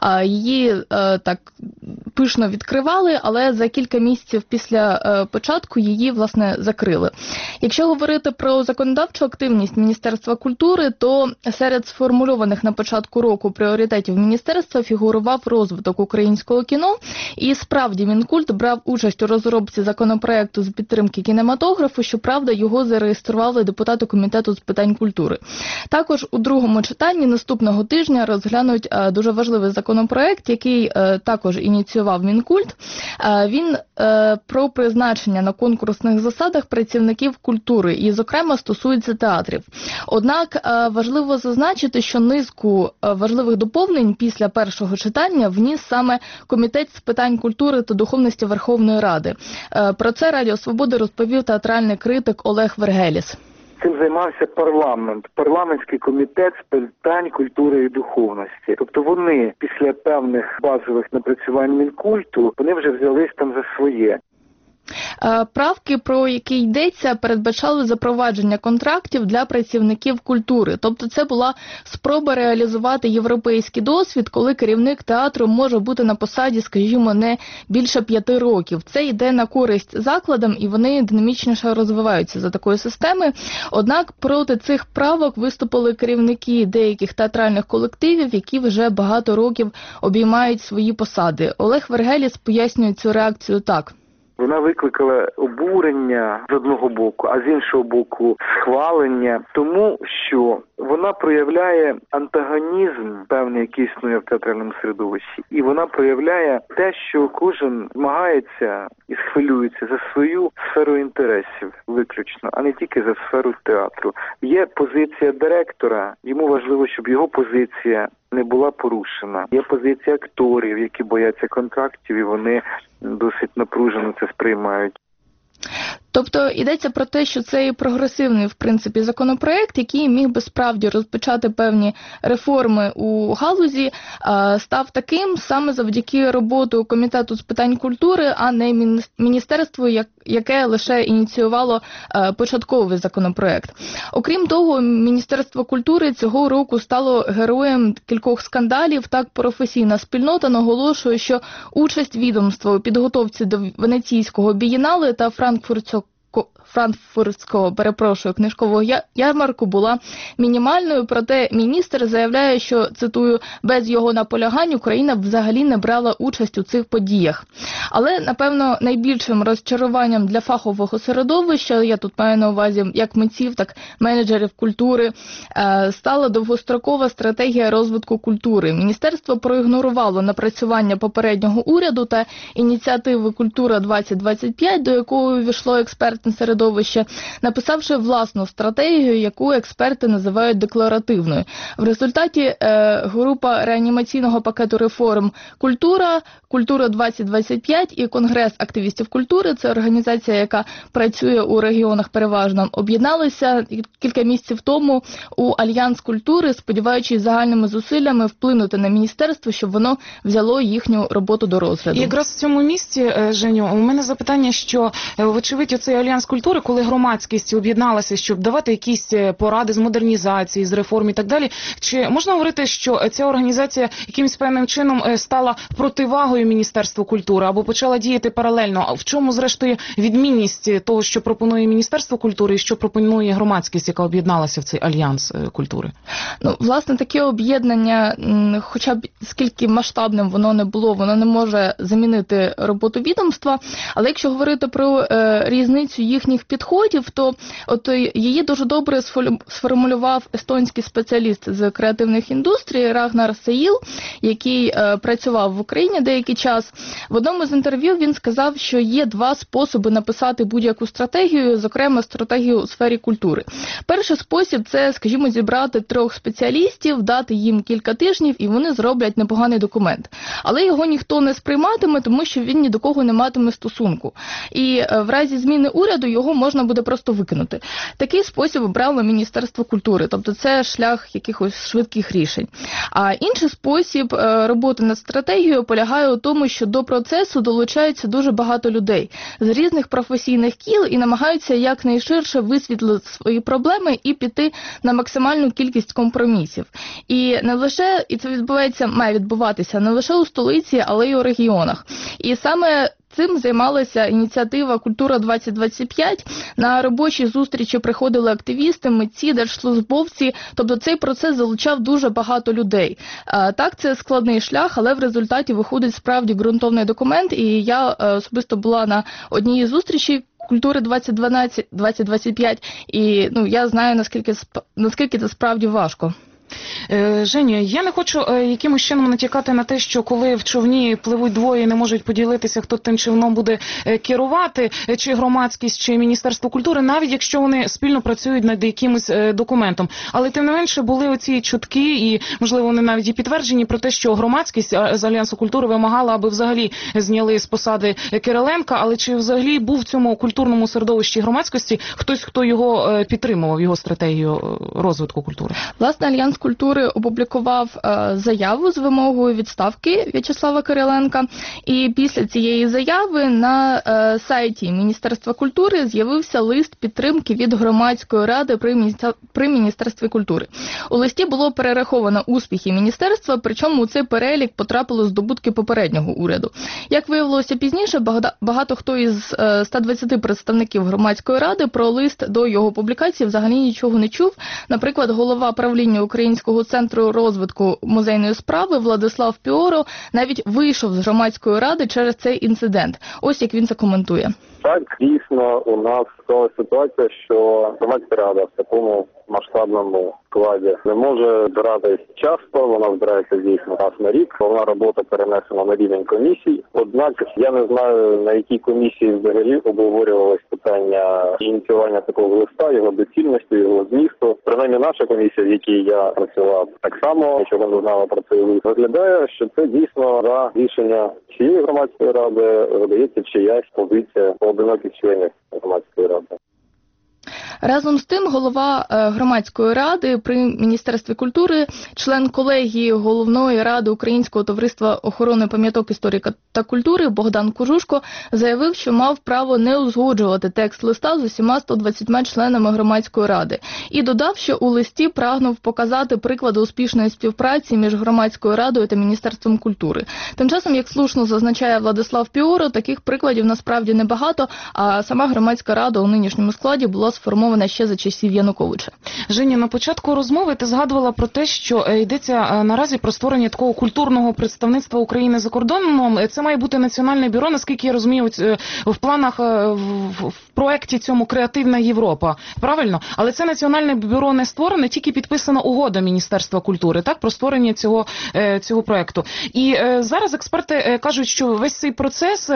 Speaker 15: Її так пишно відкривали, але за кілька місяців після початку її, власне, закрили. Якщо говорити про законодавчу активність Міністерства культури, то серед сформульованих на початку року пріоритетів міністерства фігурував розвиток українського кіно, і справді Мінкульт брав участь у розробці законопроекту з підтримки кінематографу, щоправда, його зареєстрували депутати Комітету з питань культури. Також у другому читанні наступного тижня розглянуть дуже важливий законопроект, який також ініціював Мінкульт. Він про призначення на конкурсних засадах працівників культури і, зокрема, стосується театрів. Однак важливо зазначити, що низку важливих доповнень після першого читання вніс саме Комітет з питань культури та духовності Верховної Ради. Про це Радіо Свобода розповів театральний критик Олег Вергеліс.
Speaker 10: Цим займався парламент, парламентський комітет з питань культури і духовності. Тобто вони після певних базових напрацювань Мінкульту, вони вже взялись там за своє.
Speaker 15: Правки, про які йдеться, передбачали запровадження контрактів для працівників культури. Тобто це була спроба реалізувати європейський досвід, коли керівник театру може бути на посаді, скажімо, не більше п'яти років. Це йде на користь закладам, і вони динамічніше розвиваються за такої системи. Однак проти цих правок виступили керівники деяких театральних колективів, які вже багато років обіймають свої посади. Олег Вергеліс пояснює цю реакцію так.
Speaker 10: Вона викликала обурення з одного боку, а з іншого боку схвалення, тому що вона проявляє антагонізм певний, який існує в театральному середовищі. І вона проявляє те, що кожен змагається і схвилюється за свою сферу інтересів виключно, а не тільки за сферу театру. Є позиція директора, йому важливо, щоб його позиція не була порушена. Є позиція акторів, які бояться контрактів, і вони досить напружено це сприймають.
Speaker 15: Тобто йдеться про те, що цей прогресивний, в принципі, законопроект, який міг би справді розпочати певні реформи у галузі, став таким саме завдяки роботу Комітету з питань культури, а не міністерству, яке лише ініціювало початковий законопроект. Окрім того, Міністерство культури цього року стало героєм кількох скандалів. Так, професійна спільнота наголошує, що участь відомства у підготовці до Венеційського бієнале та Франкфуртського Франкфуртського, перепрошую, книжкового ярмарку була мінімальною, проте міністр заявляє, що, цитую, без його наполягань Україна взагалі не брала участь у цих подіях. Але, напевно, найбільшим розчаруванням для фахового середовища, я тут маю на увазі як митців, так менеджерів культури, стала довгострокова стратегія розвитку культури. Міністерство проігнорувало напрацювання попереднього уряду та ініціативи «Культура двадцять двадцять п'ять», до якої увійшло експертне середовище, написавши власну стратегію, яку експерти називають декларативною. В результаті е, група реанімаційного пакету реформ «Культура», «Культура двадцять двадцять п'ять» і Конгрес активістів культури, це організація, яка працює у регіонах переважно, об'єдналися кілька місяців тому у Альянс культури, сподіваючись загальними зусиллями вплинути на міністерство, щоб воно взяло їхню роботу до розгляду.
Speaker 2: І якраз в цьому місці, Женю, у мене запитання, що, вочевидь, оцей Альянс культури, коли громадськість об'єдналася, щоб давати якісь поради з модернізації, з реформ і так далі, чи можна говорити, що ця організація якимось певним чином стала противагою Міністерству культури або почала діяти паралельно? А в чому, зрештою, відмінність того, що пропонує Міністерство культури і що пропонує громадськість, яка об'єдналася в цей Альянс культури?
Speaker 15: Ну, власне, таке об'єднання, хоча б скільки масштабним воно не було, воно не може замінити роботу відомства, але якщо говорити про е, різницю концепцію їхніх підходів, то от її дуже добре сформулював естонський спеціаліст з креативних індустрій Рагнар Сеїл, який е, працював в Україні деякий час. В одному з інтерв'ю він сказав, що є два способи написати будь-яку стратегію, зокрема стратегію у сфері культури. Перший спосіб – це, скажімо, зібрати трьох спеціалістів, дати їм кілька тижнів, і вони зроблять непоганий документ. Але його ніхто не сприйматиме, тому що він ні до кого не матиме стосунку. І е, в разі зміни уряду його можна буде просто викинути. Такий спосіб обрало Міністерство культури, тобто це шлях якихось швидких рішень. А інший спосіб е, роботи над стратегією полягає у тому, що до процесу долучаються дуже багато людей з різних професійних кіл і намагаються якнайширше висвітлити свої проблеми і піти на максимальну кількість компромісів. І не лише, і це відбувається, має відбуватися не лише у столиці, але й у регіонах. І саме цим займалася ініціатива «Культура двадцять двадцять п'ять». На робочі зустрічі приходили активісти, митці, держслужбовці. Тобто цей процес залучав дуже багато людей. Так, це складний шлях, але в результаті виходить справді ґрунтовний документ. І я особисто була на одній зустрічі «Культури двадцять двадцять п'ять», і ну, я знаю, наскільки, наскільки це справді важко.
Speaker 2: Женю, я не хочу якимось чином натякати на те, що коли в човні пливуть двоє і не можуть поділитися, хто тим човном буде керувати, чи громадськість, чи Міністерство культури, навіть якщо вони спільно працюють над якимось документом. Але тим не менше були оці чутки, і можливо вони навіть і підтверджені, про те, що громадськість з Альянсу культури вимагала, аби взагалі зняли з посади Кириленка, але чи взагалі був в цьому культурному середовищі громадськості хтось, хто його підтримував, його стратегію розвитку культури?
Speaker 15: Власне, Альянс культури опублікував е, заяву з вимогою відставки В'ячеслава Кириленка. І після цієї заяви на е, сайті Міністерства культури з'явився лист підтримки від громадської ради при, міністер... при Міністерстві культури. У листі було перераховано успіхи міністерства, причому у цей перелік потрапили здобутки попереднього уряду. Як виявилося пізніше, багато хто із е, ста двадцяти представників громадської ради про лист до його публікації взагалі нічого не чув. Наприклад, голова правління Українського центру розвитку музейної справи Владислав Піоро навіть вийшов з громадської ради через цей інцидент. Ось як він це коментує.
Speaker 6: Так, дійсно, у нас склалася ситуація, що громадська рада в такому масштабному складі не може збиратись часто, вона збирається дійсно раз на рік, головна робота перенесена на рівень комісій. Однак я не знаю, на якій комісії взагалі обговорювалось питання ініціювання такого листа, його доцільності, його змісту. Принаймні наша комісія, в якій я працював, так само нічого не знала про цей лист. Виглядає, що це дійсно за рішення цієї громадської ради видається чиясь позиція поодиноких членів громадської ради.
Speaker 15: Разом з тим, голова громадської ради при Міністерстві культури, член колегії Головної ради Українського товариства охорони пам'яток історії та культури Богдан Кожушко заявив, що мав право не узгоджувати текст листа з усіма ста двадцятьма членами громадської ради. І додав, що у листі прагнув показати приклади успішної співпраці між громадською радою та Міністерством культури. Тим часом, як слушно зазначає Владислав Піоро, таких прикладів насправді небагато, а сама громадська рада у нинішньому складі була сформована ще за часів Януковича.
Speaker 2: Женя, на початку розмови ти згадувала про те, що йдеться наразі про створення такого культурного представництва України за кордоном. Це має бути національне бюро, наскільки я розумію, в планах, в проєкті цьому «Креативна Європа». Правильно? Але це національне бюро не створене, тільки підписана угода Міністерства культури, так, про створення цього, цього проєкту. І зараз експерти кажуть, що весь цей процес,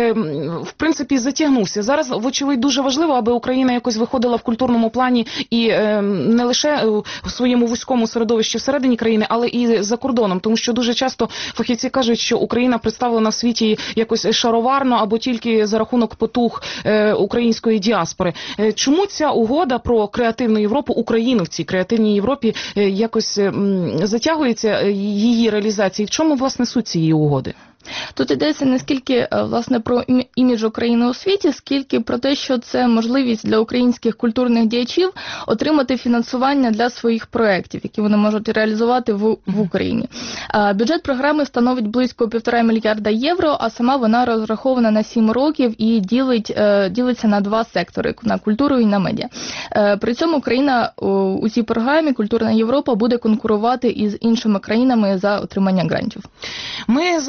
Speaker 2: в принципі, затягнувся. Зараз, вочевидь, дуже важливо, аби Україна якось виходила в культурному плані і е, не лише в своєму вузькому середовищі всередині країни, але і за кордоном. Тому що дуже часто фахівці кажуть, що Україна представлена в світі якось шароварно або тільки за рахунок потуг е, української діаспори. Е, чому ця угода про креативну Європу, Україну в цій креативній Європі е, якось е, затягується її реалізації? В чому, власне, суть цієї угоди?
Speaker 15: Тут йдеться не скільки, власне, про імідж України у світі, скільки про те, що це можливість для українських культурних діячів отримати фінансування для своїх проєктів, які вони можуть реалізувати в, в Україні. Бюджет програми становить близько півтора мільярда євро, а сама вона розрахована на сім років і ділить, ділиться на два сектори – на культуру і на медіа. При цьому Україна у цій програмі «Культурна Європа» буде конкурувати із іншими країнами за отримання грантів.
Speaker 2: Ми зараз маємо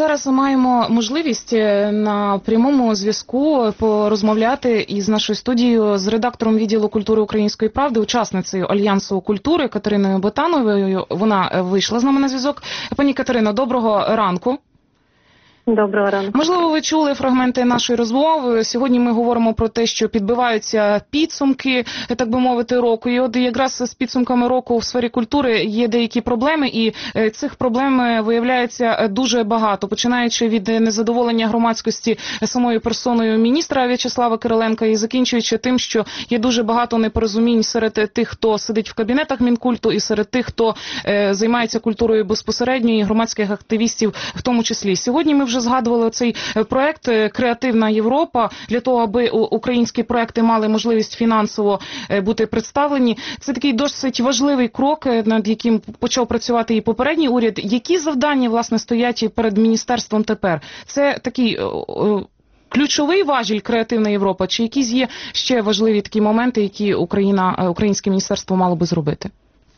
Speaker 2: маємо можливість на прямому зв'язку порозмовляти із нашою студією з редактором відділу культури Української правди, учасницею Альянсу культури Катериною Ботановою. Вона вийшла з нами на зв'язок. Пані Катерино, доброго ранку.
Speaker 16: Доброго ранку.
Speaker 2: Можливо, ви чули фрагменти нашої розмови. Сьогодні ми говоримо про те, що підбиваються підсумки, так би мовити, року. І от якраз з підсумками року в сфері культури є деякі проблеми, і цих проблем виявляється дуже багато, починаючи від незадоволення громадськості самою персоною міністра В'ячеслава Кириленка і закінчуючи тим, що є дуже багато непорозумінь серед тих, хто сидить в кабінетах Мінкульту, і серед тих, хто займається культурою безпосередньо, і громадських активістів в тому числі. Сьогодні ми вже згадували цей проект «Креативна Європа» для того, аби українські проекти мали можливість фінансово бути представлені. Це такий досить важливий крок, над яким почав працювати і попередній уряд. Які завдання, власне, стоять перед міністерством тепер? Це такий ключовий важіль «Креативна Європа» чи якісь є ще важливі такі моменти, які Україна, українське міністерство мало би зробити?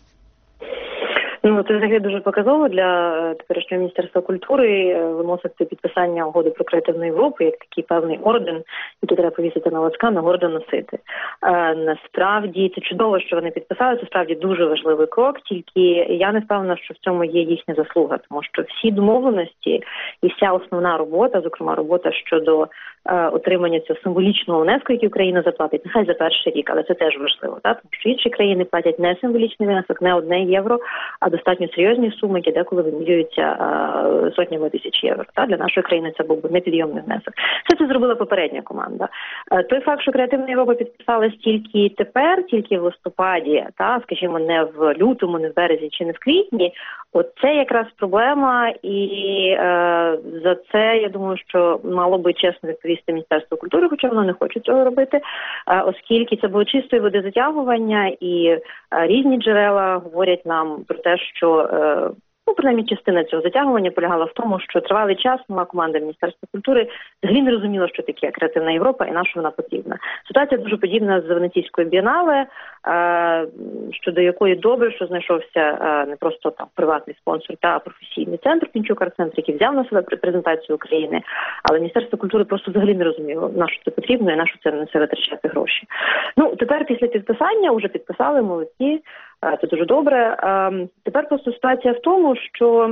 Speaker 16: Ну, це взагалі дуже показово для теперішнього Міністерства культури виносити підписання угоди про креативну Європу як такий певний орден, який треба повісити на лацкан, а гордо носити. А, насправді, це чудово, що вони підписали, це справді дуже важливий крок, тільки я не впевнена, що в цьому є їхня заслуга, тому що всі домовленості і вся основна робота, зокрема робота щодо е, отримання цього символічного внеску, який Україна заплатить, нехай за перший рік, але це теж важливо, так? Тому що інші країни платять не символічний внесок, не одне євро, а достатньо серйозні суми, які деколи вимірюються а, сотнями тисяч євро. Та? Для нашої країни це був би непідйомний внесок. Все це зробила попередня команда. А, той факт, що Креативна Європа підписалась тільки тепер, тільки в листопаді, та, скажімо, не в лютому, не в березні чи не в квітні, от це якраз проблема, і е, за це, я думаю, що мало би чесно відповісти Міністерство культури, хоча воно не хоче цього робити, е, оскільки це було чистої води затягування, і е, різні джерела говорять нам про те, що, е, ну, принаймні, частина цього затягування полягала в тому, що тривалий час нова команда Міністерства культури взагалі не розуміла, що таке Креативна Європа і на що вона потрібна. Ситуація дуже подібна з Венеційською бієнале, е, щодо якої добре, що знайшовся е, не просто там приватний спонсор та професійний центр, Пінчук арт-центр, який взяв на себе презентацію України, але Міністерство культури просто взагалі не розуміло, на що це потрібно і на що це на це витрачати гроші. Ну, тепер після підписання, вже підписали, молодці, це дуже добре. Тепер просто ситуація в тому, що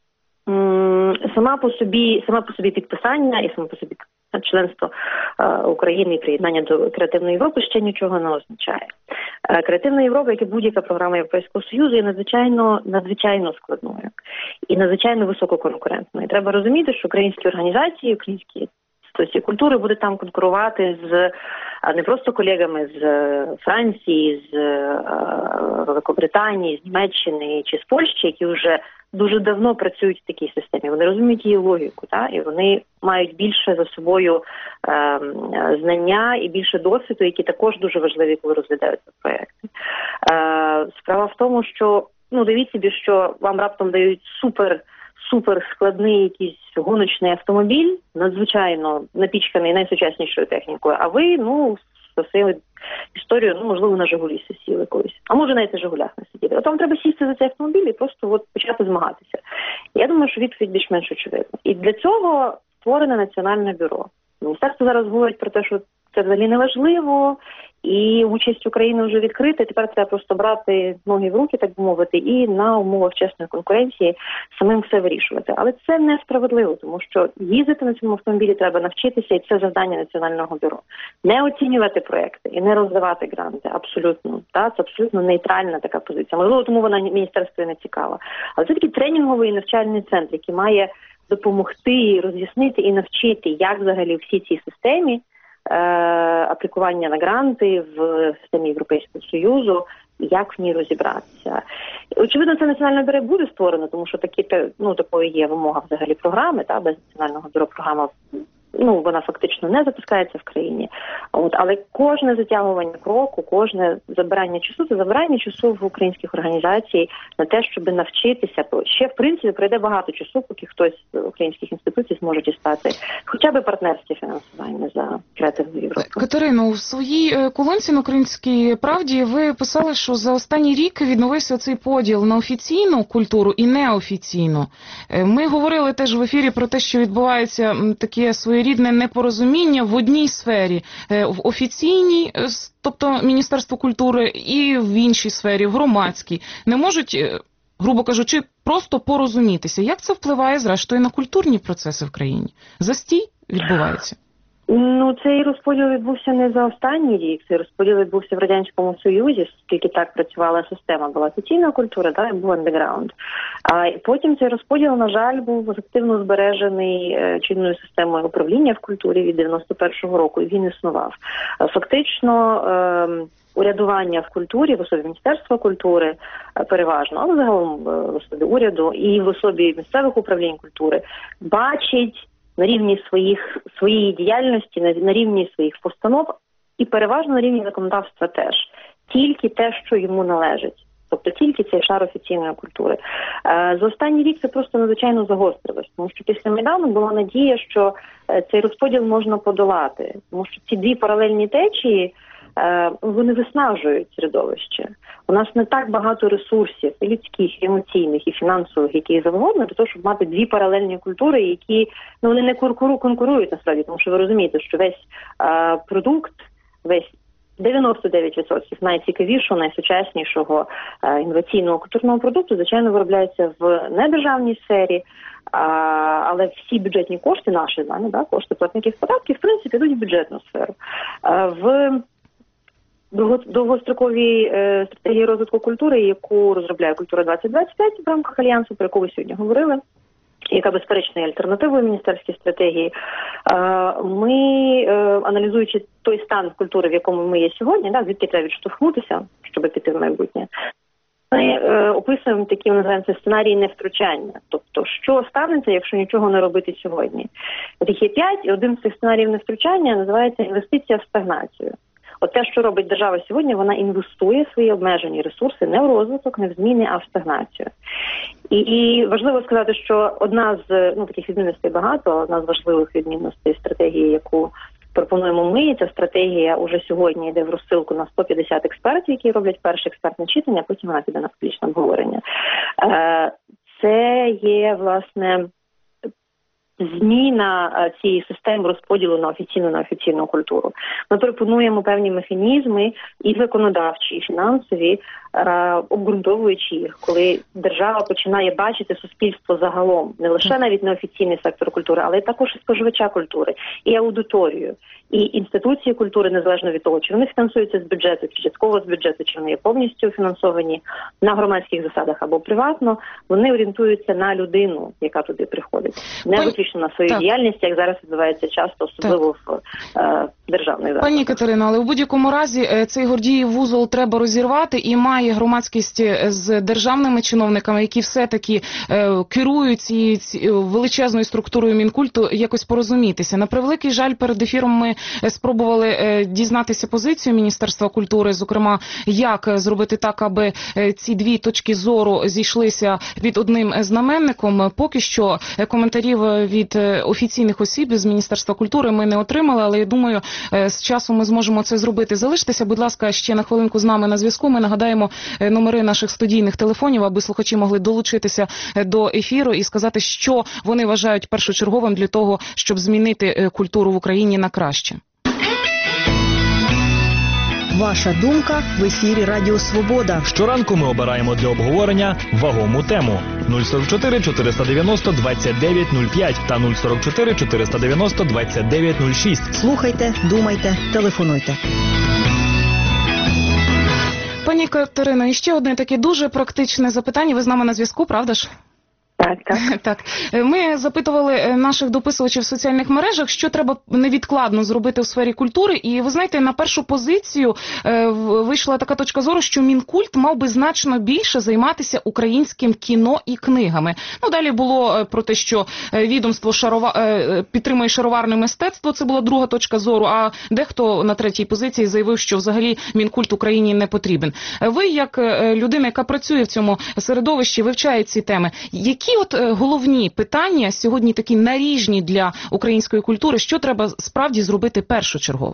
Speaker 16: сама по собі, сама по собі підписання і сама по собі членство України і приєднання до Креативної Європи ще нічого не означає. Креативна Європа, як і будь-яка програма Європейського Союзу, є надзвичайно, надзвичайно складною і надзвичайно висококонкурентною. Треба розуміти, що українські організації, українські інституції культури будуть там конкурувати з не просто колегами з Франції, з Великобританії, з Німеччини чи з Польщі, які вже дуже давно працюють в такій системі. Вони розуміють її логіку, та? І вони мають більше за собою е, знання і більше досвіду, які також дуже важливі, коли розглядаються проєкти. Е, справа в тому, що, ну, дивіться собі, що вам раптом дають супер супер складний якийсь гоночний автомобіль, надзвичайно напічканий найсучаснішою технікою, а ви, ну, за своєю історією, ну, можливо, на «Жигулі» сіли колись. А може, навіть на «Жигулях» не сиділи. От вам треба сісти за цей автомобіль і просто от почати змагатися. Я думаю, що відповідь більш-менш очевидна. І для цього створене Національне бюро. Міністерство зараз говорить про те, що це взагалі не важливо, і участь України вже відкрита, тепер треба просто брати ноги в руки, так би мовити, і на умовах чесної конкуренції самим все вирішувати. Але це несправедливо, тому що їздити на цьому автомобілі треба навчитися, і це завдання Національного бюро. Не оцінювати проекти і не роздавати гранти, абсолютно. Та, це абсолютно нейтральна така позиція. Можливо, тому вона міністерству не цікава. Але це такий тренінговий навчальний центр, який має допомогти, роз'яснити і навчити, як взагалі всі ці системі аплікування на гранти в системі Європейського Союзу, як в ній розібратися. Очевидно, це Національне бюро буде створено, тому що такі, ну, такою є вимога взагалі програми, та, без Національного бюро програма ну, вона фактично не запускається в країні. От, але кожне затягування кроку, кожне забирання часу, це забирання часу в українських організацій на те, щоб навчитися. Ще, в принципі, пройде багато часу, поки хтось з українських інституцій зможе дістати хоча б партнерське фінансування за креативну Європу.
Speaker 2: Катерино, в своїй колонці на Українській правді ви писали, що за останній рік відновився цей поділ на офіційну культуру і неофіційну. Ми говорили теж в ефірі про те, що відбувається таке своєрідне непорозуміння в одній сфері, в офіційній, тобто Міністерство культури, і в іншій сфері, в громадській. Не можуть, грубо кажучи, просто порозумітися. Як це впливає, зрештою, на культурні процеси в країні? Застій відбувається?
Speaker 16: Ну, цей розподіл відбувся не за останній рік, цей розподіл відбувся в Радянському Союзі, оскільки так працювала система, була офіційна культура, да, і був андеграунд. А потім цей розподіл, на жаль, був активно збережений е, чинною системою управління в культурі від дев'яносто першого року, і він існував. Фактично, е, урядування в культурі, в особі Міністерства культури переважно, але загалом в особі уряду і в особі місцевих управлінь культури бачить на рівні своїх, своєї діяльності, на, на рівні своїх постанов і переважно на рівні законодавства теж. Тільки те, що йому належить. Тобто тільки цей шар офіційної культури. Е, за останній рік це просто надзвичайно загострилось, тому що після Майдану була надія, що е, цей розподіл можна подолати. Тому що ці дві паралельні течії, е, вони виснажують середовище. У нас не так багато ресурсів, і людських, і емоційних, і фінансових, які завгодно, для того, щоб мати дві паралельні культури, які, ну, вони не конкурують насправді, тому що ви розумієте, що весь е, продукт, весь дев'яносто дев'ять відсотків найцікавішого, найсучаснішого е, інноваційного культурного продукту, звичайно, виробляється в недержавній сфері, а, але всі бюджетні кошти, наші, знаємо, да, кошти платників податків, в принципі, йдуть в бюджетну сферу. Е, в довгостроковій е, стратегії розвитку культури, яку розробляє «Культура двадцять двадцять п'ять» в рамках Альянсу, про яку ви сьогодні говорили, яка, безперечно, є альтернативою міністерській стратегії. Ми, аналізуючи той стан культури, в якому ми є сьогодні, да, звідки треба відштовхнутися, щоб піти в майбутнє, ми описуємо такі, називаємо це, сценарії невтручання. Тобто, що станеться, якщо нічого не робити сьогодні. От їх є п'ять, і один з цих сценаріїв невтручання називається «інвестиція в стагнацію». От те, що робить держава сьогодні, вона інвестує свої обмежені ресурси не в розвиток, не в зміни, а в стагнацію. І, і важливо сказати, що одна з, ну, таких відмінностей багато, одна з важливих відмінностей стратегії, яку пропонуємо ми, ця стратегія уже сьогодні йде в розсилку на сто п'ятдесят експертів, які роблять перше експертне читання, а потім вона піде на публічне обговорення. Це є, власне, зміна цієї системи розподілу на офіційну на офіційну культуру. Ми пропонуємо певні механізми і законодавчі, і фінансові, е, обґрунтовуючи їх, коли держава починає бачити суспільство загалом, не лише навіть не офіційний сектор культури, але й також і споживача культури, і аудиторію, і інституції культури, незалежно від того, чи вони фінансуються з бюджету, чи частково з бюджету, чи вони є повністю фінансовані на громадських засадах або приватно, вони орієнтуються на людину, яка туди приходить. Не виключно на свою так. діяльність, як зараз відбувається часто, особливо так. в е, державних закладах.
Speaker 2: Пані Катерино, але в будь-якому разі цей Гордіїв вузол треба розірвати, і має громадськість з державними чиновниками, які все-таки е, керують цією ці, величезною структурою Мінкульту, якось порозумітися. На превеликий жаль, перед ефіром ми спробували е, дізнатися позицію Міністерства культури, зокрема, як зробити так, аби ці дві точки зору зійшлися під одним знаменником. Поки що коментарів від офіційних осіб з Міністерства культури ми не отримали, але я думаю, з часом ми зможемо це зробити. Залиштеся, будь ласка, ще на хвилинку з нами на зв'язку. Ми нагадаємо номери наших студійних телефонів, аби слухачі могли долучитися до ефіру і сказати, що вони вважають першочерговим для того, щоб змінити культуру в Україні на краще.
Speaker 7: Ваша думка в ефірі Радіо Свобода.
Speaker 1: Щоранку ми обираємо для обговорення вагому тему. нуль сорок чотири чотириста дев'яносто двадцять дев'ять нуль п'ять та нуль сорок чотири чотириста дев'яносто двадцять дев'ять нуль шість.
Speaker 7: Слухайте, думайте, телефонуйте.
Speaker 2: Пані Катерино, і ще одне таке дуже практичне запитання. Ви з нами на зв'язку, правда ж?
Speaker 16: Так,
Speaker 4: Так, так.
Speaker 2: Так. Ми запитували наших дописувачів в соціальних мережах, що треба невідкладно зробити у сфері культури. І ви знаєте, на першу позицію вийшла така точка зору, що Мінкульт мав би значно більше займатися українським кіно і книгами. Ну, далі було про те, що відомство шарова... підтримує шароварне мистецтво, це була друга точка зору, а дехто на третій позиції заявив, що взагалі Мінкульт Україні не потрібен. Ви, як людина, яка працює в цьому середовищі, вивчає ці теми, які от головні питання сьогодні такі наріжні для української культури, що треба справді зробити першочергово?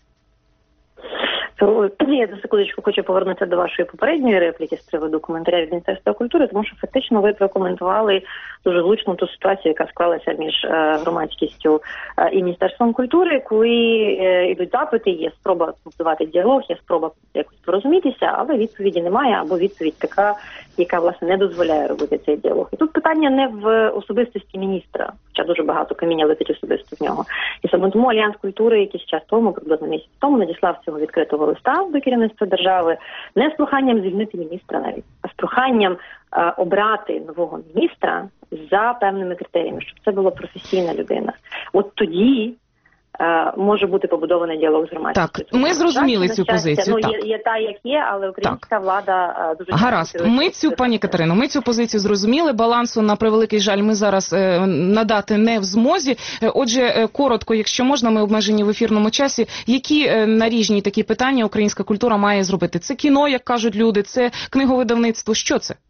Speaker 16: Я за секундочку хочу повернутися до вашої попередньої репліки з приводу коментаря від Міністерства культури, тому що фактично ви прокоментували дуже влучно ту ситуацію, яка склалася між громадськістю і Міністерством культури, коли йдуть запити, є спроба побудувати діалог, є спроба якось порозумітися, але відповіді немає, або відповідь така, яка, власне, не дозволяє робити цей діалог. І тут питання не в особистості міністра, хоча дуже багато каміння летить особисто в нього. І саме тому Альянс культури якийсь час тому, приблизно місяць тому, надіслав цього відкритого листа до керівництва держави, не з проханням звільнити міністра навіть, а з проханням е, обрати нового міністра за певними критеріями, щоб це була професійна людина. От тоді е, може бути побудований діалог з громадськістю.
Speaker 2: Так, ми зрозуміли цю позицію.
Speaker 16: Ну,
Speaker 2: так.
Speaker 16: Є, є та, як є, але українська так. влада е, дуже...
Speaker 2: Гаразд, ми цю, пані Катерино, ми цю позицію зрозуміли. Балансу, на превеликий жаль, ми зараз е, надати не в змозі. Е, отже, е, коротко, якщо можна, ми обмежені в ефірному часі. Які е, наріжні такі питання українська культура має зробити? Це кіно, як кажуть люди, це книговидавництво, що це?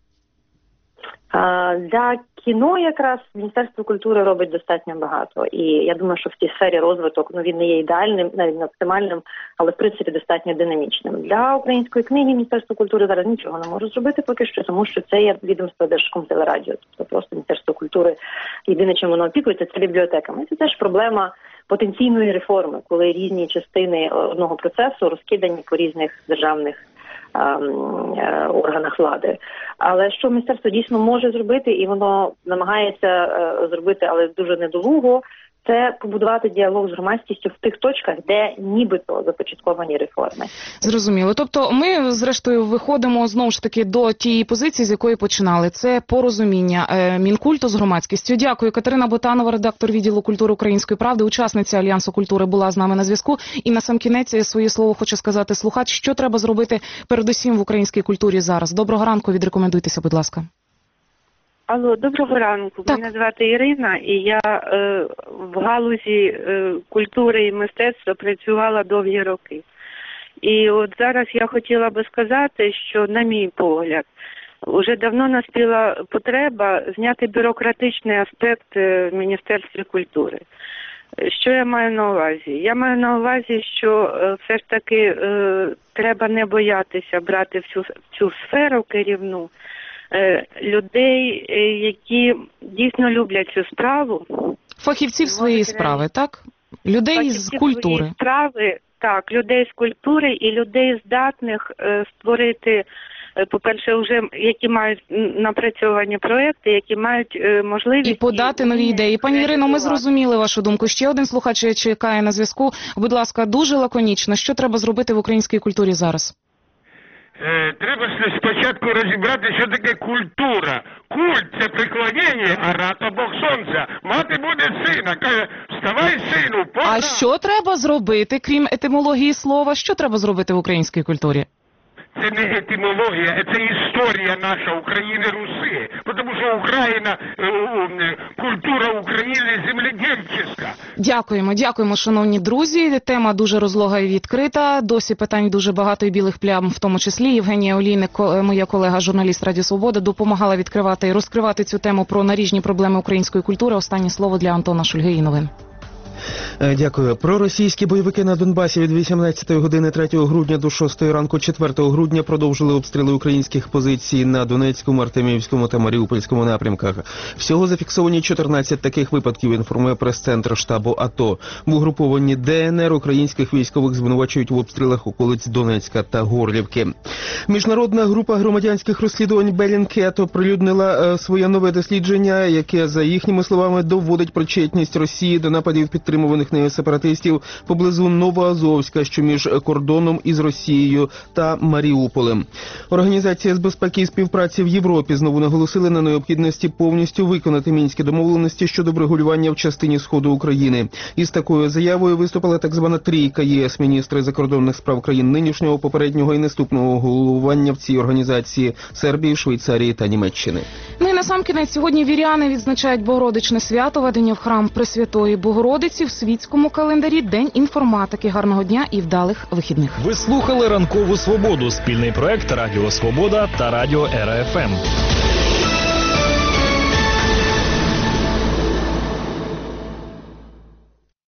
Speaker 16: Для кіно якраз Міністерство культури робить достатньо багато. І я думаю, що в цій сфері розвиток, ну, він не є ідеальним, навіть не оптимальним, але в принципі достатньо динамічним. Для української книги Міністерство культури зараз нічого не може зробити поки що, тому що це є відомство Держкомтелерадіо. Тобто просто Міністерство культури єдине, чим воно опікується, це бібліотеками. Це теж проблема потенційної реформи, коли різні частини одного процесу розкидані по різних державних органах влади. Але що міністерство дійсно може зробити, і воно намагається зробити, але дуже недолуго, це побудувати діалог з громадськістю в тих точках, де нібито започатковані реформи.
Speaker 2: Зрозуміло. Тобто ми, зрештою, виходимо знову ж таки до тієї позиції, з якої починали. Це порозуміння е, Мінкульту з громадськістю. Дякую. Катерина Ботанова, редактор відділу культури Української правди, учасниця Альянсу культури, була з нами на зв'язку. І на сам кінець своє слово хоче сказати слухач, що треба зробити передусім в українській культурі зараз. Доброго ранку, відрекомендуйтеся, будь ласка.
Speaker 17: Алло, доброго ранку. Так. Мене звати Ірина, і я е, в галузі е, культури і мистецтва працювала довгі роки. І от зараз я хотіла би сказати, що, на мій погляд, вже давно наспіла потреба зняти бюрократичний аспект в Міністерстві культури. Що я маю на увазі? Я маю на увазі, що е, все ж таки е, треба не боятися брати в цю, в цю сферу керівну людей, які дійсно люблять цю справу.
Speaker 2: Фахівців своєї справи, так? Людей Фахівців з культури.
Speaker 17: Справи, так, людей з культури і людей здатних е, створити, е, по-перше, вже які мають напрацьовані проекти, які мають е, можливість...
Speaker 2: І подати нові ідеї. Пані Ірино, ми зрозуміли вашу думку. Ще один слухач чекає на зв'язку. Будь ласка, дуже лаконічно. Що треба зробити в українській культурі зараз?
Speaker 18: Треба спочатку розібрати, що таке культура. Культ – це приклонення, а рата – Бог сонця. Мати буде сина, каже, вставай, сину, пора.
Speaker 2: А що треба зробити, крім етимології слова? Що треба зробити в українській культурі?
Speaker 18: Це не етимологія, це історія наша України, Руси. Тому що Україна, культура України земледельчиська.
Speaker 2: Дякуємо, дякуємо, шановні друзі. Тема дуже розлога і відкрита. Досі питань дуже багато і білих плям, в тому числі. Євгенія Олійник, моя колега, журналіст Радіо Свобода, допомагала відкривати і розкривати цю тему про наріжні проблеми української культури. Останнє слово для Антона Шульги і новин.
Speaker 3: Дякую. Проросійські бойовики на Донбасі від вісімнадцятої години третього грудня до шостої ранку четвертого грудня продовжили обстріли українських позицій на Донецькому, Артемівському та Маріупольському напрямках. Всього зафіксовані чотирнадцять таких випадків, інформує прес-центр штабу АТО. В угрупованні ДНР українських військових звинувачують в обстрілах околиць Донецька та Горлівки. Міжнародна група громадянських розслідувань Беллінкет оприлюднила своє нове дослідження, яке, за їхніми словами, доводить причетність Росії до нападів підтримуваних підтриманих нею сепаратистів поблизу Новоазовська, що між кордоном із Росією, та Маріуполем. Організація з безпеки і співпраці в Європі знову наголосили на необхідності повністю виконати мінські домовленості щодо врегулювання в частині сходу України. Із такою заявою виступила так звана трійка ЄС, міністри закордонних справ країн нинішнього, попереднього і наступного головування в цій організації – Сербії, Швейцарії та Німеччини.
Speaker 2: Ну і насамкінець, сьогодні віряни відзначають Богородичне свято, ведення в храм Пресвятої Богородиці в світському календарі День інформатики. Гарного дня і вдалих вихідних.
Speaker 1: Ви слухали «Ранкову свободу» – спільний проект Радіо Свобода та Радіо Ера еф ем.